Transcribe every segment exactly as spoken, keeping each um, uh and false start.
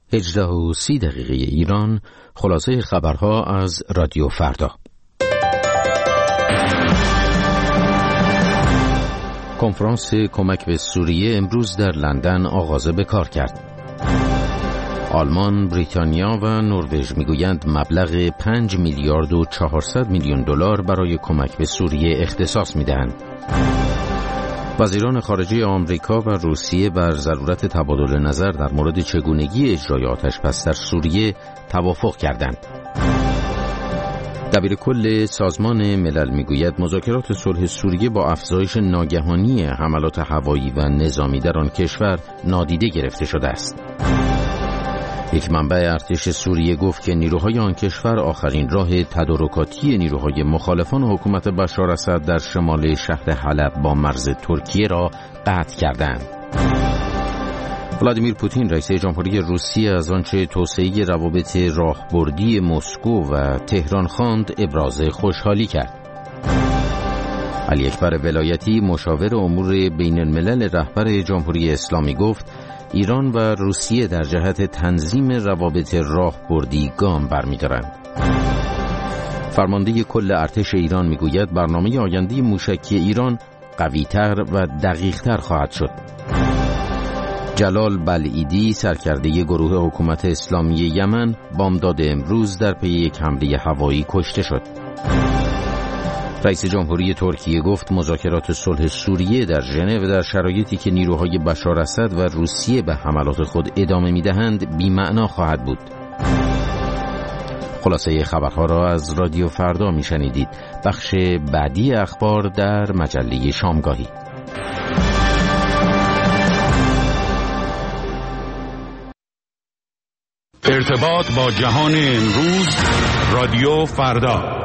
هجده و سی دقیقه ایران. خلاصه خبرها از رادیو فردا. کنفرانس کمک به سوریه امروز در لندن آغاز به کار کرد. آلمان، بریتانیا و نروژ میگویند مبلغ پنج میلیارد و چهارصد میلیون دلار برای کمک به سوریه اختصاص میدهند. وزیران خارجه آمریکا و روسیه بر ضرورت تبادل نظر در مورد چگونگی اجرای آتش‌بس در سوریه توافق کردند. دبیر کل سازمان ملل میگوید مذاکرات صلح سوریه با افزایش ناگهانی حملات هوایی و نظامی در آن کشور نادیده گرفته شده است. یک منبع ارتش سوریه گفت که نیروهای آن کشور آخرین راه تدارکاتی نیروهای مخالفان حکومت بشار اسد در شمال شهر حلب با مرز ترکیه را قطع کردند. ولادیمیر پوتین رئیس جمهوری روسیه از آنچه توسعه روابط راهبردی مسکو و تهران خواند ابراز خوشحالی کرد. علی اکبر ولایتی مشاور امور بین الملل رهبر جمهوری اسلامی گفت ایران و روسیه در جهت تنظیم روابط راهبردی گام برمی‌دارند. فرمانده کل ارتش ایران میگوید برنامه آینده موشکی ایران قوی‌تر و دقیق‌تر خواهد شد. جلال بلعیدی سرکرده گروه حکومت اسلامی یمن بامداد امروز در پی یک حمله هوایی کشته شد. رئیس جمهوری ترکیه گفت مذاکرات صلح سوریه در ژنو در شرایطی که نیروهای بشار اسد و روسیه به حملات خود ادامه می‌دهند بی‌معنا خواهد بود. خلاصه خبرها را از رادیو فردا می‌شنیدید. بخش بعدی اخبار در مجله شامگاهی. ارتباط با جهان امروز، رادیو فردا.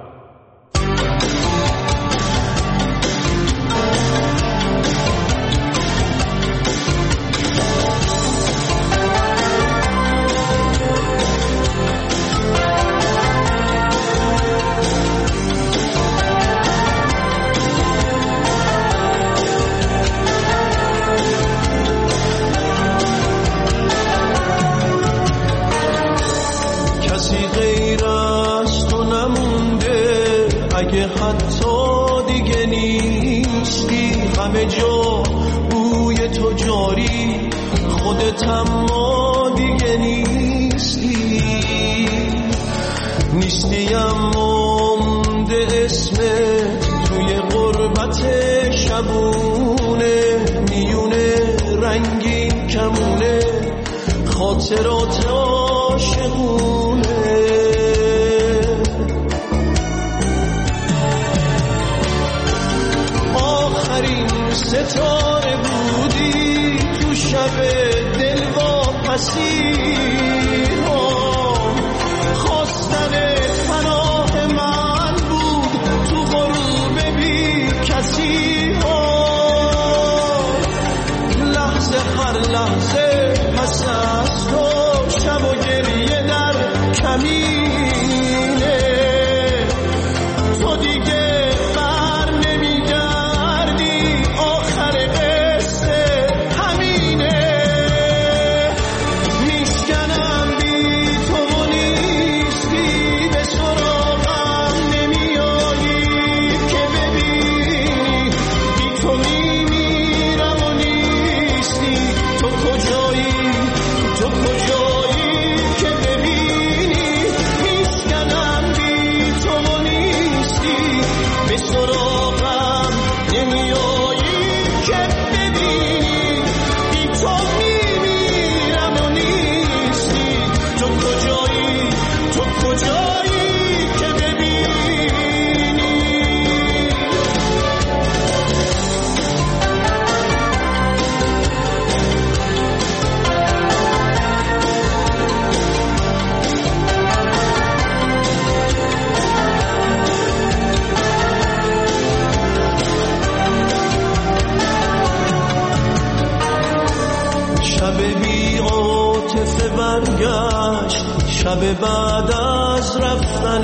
شب بعد از رفتن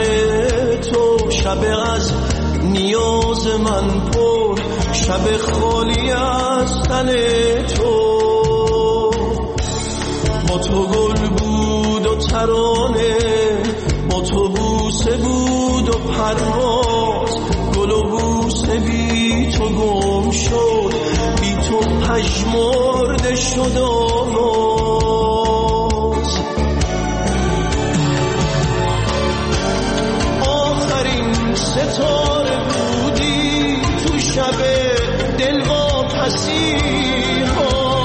تو، شب از نیاز من پر، شب خالی از تن تو. با تو گل بود و ترانه، با تو بوسه بود و پرواز، گل و بوسه بی تو گم شد، بی تو پژمرده شد آواز. آخرین ستاره بودی تو شب دلواپسی ها،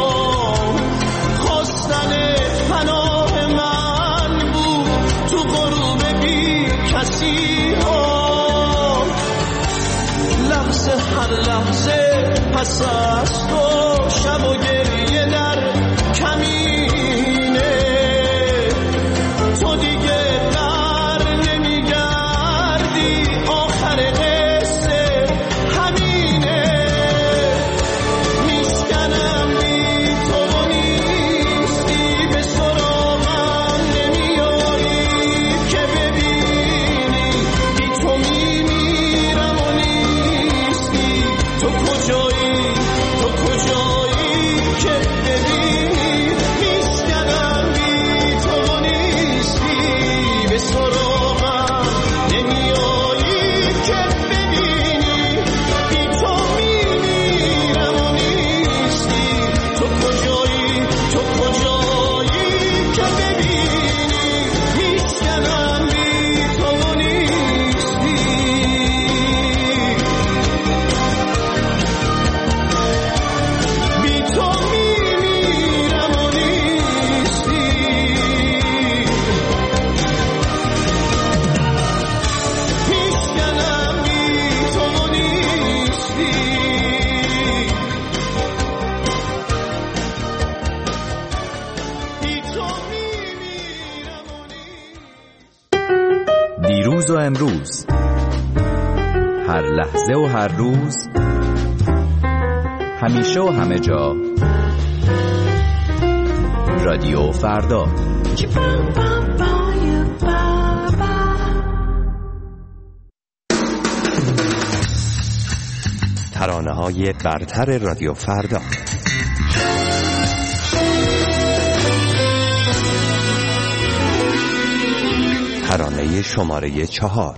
خواستن پناه من بود تو غروب بی کسی ها. لحظه هر لحظه پس از تو شب و گریه در کمینه، تو دیگه بر نمیگردی، آخر قصه همینه. میسکنم بی تو نیستی، به سراغم نمیایی که ببینی، بی تو میمیرم و نیستی. تو کجایی، تو کجایی که ببینی، میسکنم بی تو نیستی، به سراغم نمیایی که ببینی، بی تو میمیرم و نیستی. تو کجایی، تو کجایی که ببینی، میسکنم بی تو نیستی. بی تو میمیرم و نیستی. میسکنم بی تو نیستی. بی تو میمیرم و نیستی. دیروز و امروز، هر لحظه و هر روز، همیشه و همه جا، رادیو فردا. ترانه‌های برتر رادیو فردا. ترانه شماره چهار.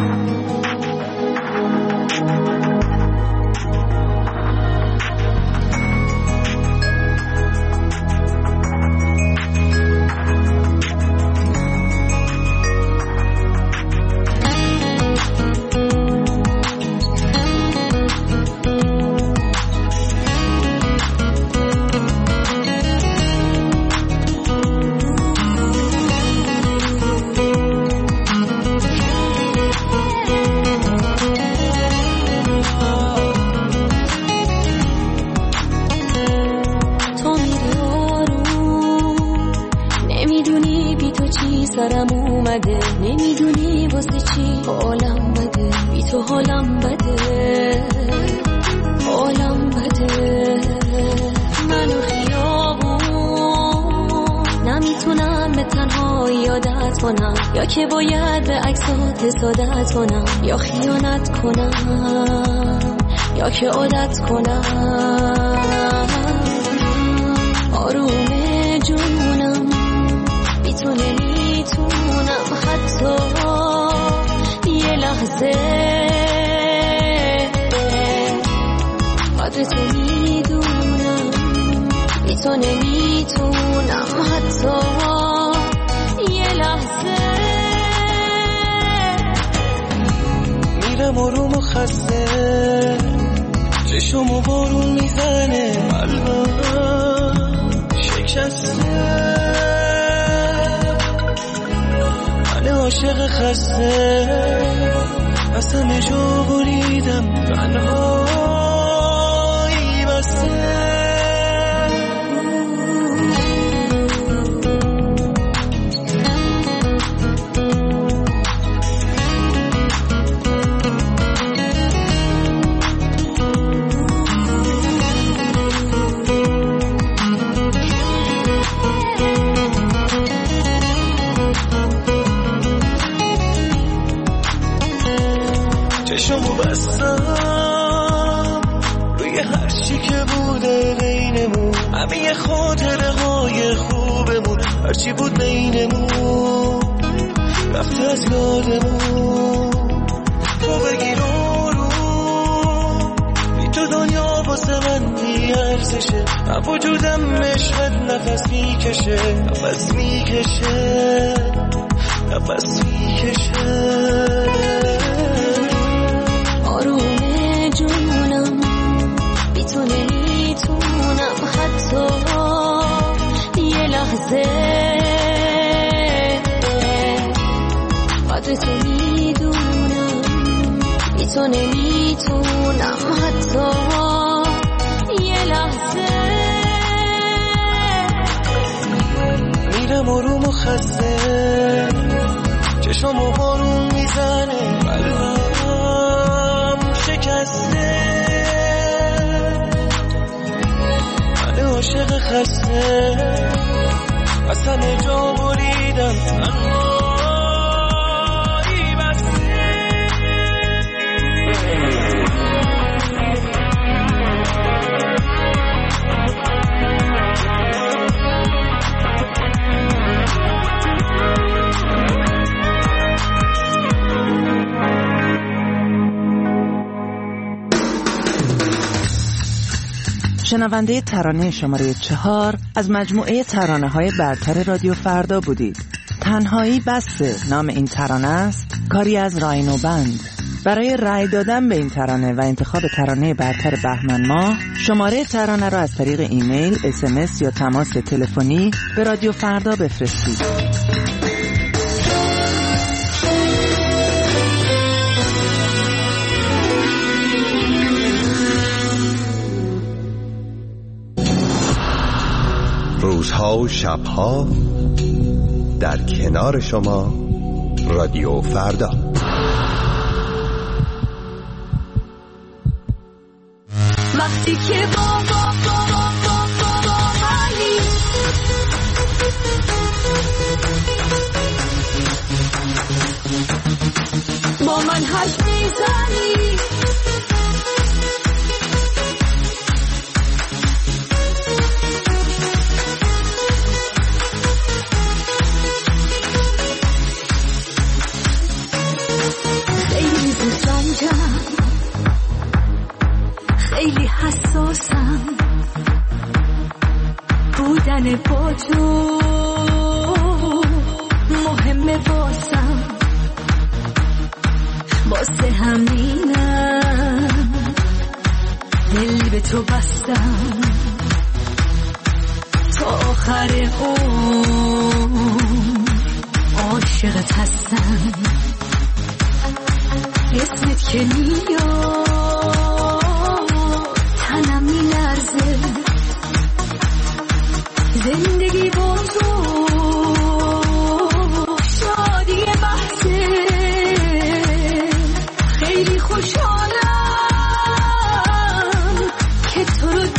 سرم اومده، نمیدونی واسه چی حالم بده، بی تو حالم بده، حالم بده. منو خیابون نمیتونم به تنهایی عادت کنم، یا که باید به عکسات حسادت کنم، یا خیانت کنم، یا که عادت کنم. آروم جونم بی تو نمیتونم حتی یه لحظه، قدر تو میدونم، بی تو نمیتونم حتی یه لحظه. میرم آروم و خسته، چشم و بارون میزنه، قلبم شکسته، من عاشق خسته، از همه جا بریدم، تنهایی بسته. چشمو بستم روی هر چی که بوده بینمون، همه خاطره های خوبمون، هرچی بود بینمون رفته از یادمون. تو بگیر رو بی تو دنیا واسه من بی ارزشه، من وجودم عشقت نفس میکشه نفس میکشه نفس میکشه. آروم جونم بی تو نمیتونم حتی یه لحظه قدر تو میدونم، بی تو نمیتونم حتی یه لحظه. میرم آروم و خسته، چشم و بارون میزنه، قلبم شکسته، من عاشق خسته از همه جا بریدم، تنهایی بسته. شنونده ترانه شماره چهار از مجموعه ترانه های برتر رادیو فردا بودید. تنهایی بسته نام این ترانه است، کاری از راینو بند. برای رأی دادن به این ترانه و انتخاب ترانه برتر بهمن ماه، شماره ترانه را از طریق ایمیل، اس ام اس یا تماس تلفنی به رادیو فردا بفرستید. روزها و شبها در کنار شما، رادیو فردا. وقتی که با با با با با با منی، با من حرف میزنی، خیلی حساسم، بودن با تو مهمه واسم، واسه همینم دل به تو بستم، تا آخر عمر عاشقت هستم. اسمت که میاد تنم میلرزه، زندگی با تو شادی بحثه، خیلی خوشحالم که تو رو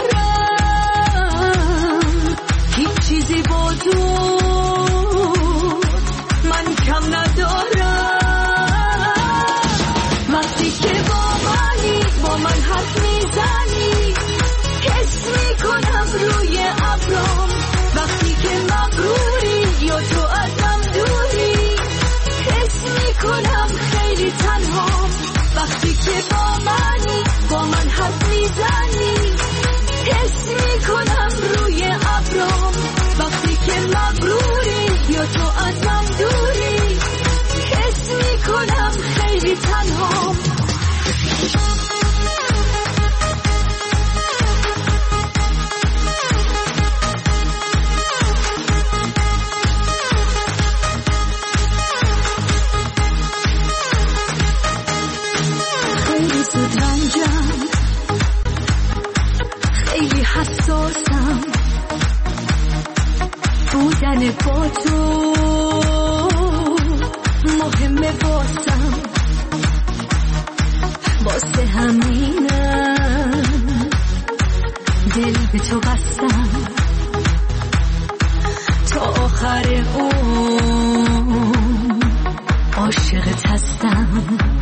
دارم، هیچ چیزی با تو من کم ندارم. وقتی که با منی، با من حرف میزنی، حس میکنم روی ابرام، وقتی که مغروری یا تو ازم دوری، حس میکنم خیلی تنهام. وقتی که با منی، با من حرف میزنی، حس میکنم روی ابرام، وقتی که مغروری یا تو ازم دوری، حس میکنم خیلی تنهام. خیلی زود رنجم، خیلی حساسم، بودن با تو مهمه واسم، واسه همینم دل به تو بستم، تا آخر عمر عاشقت هستم.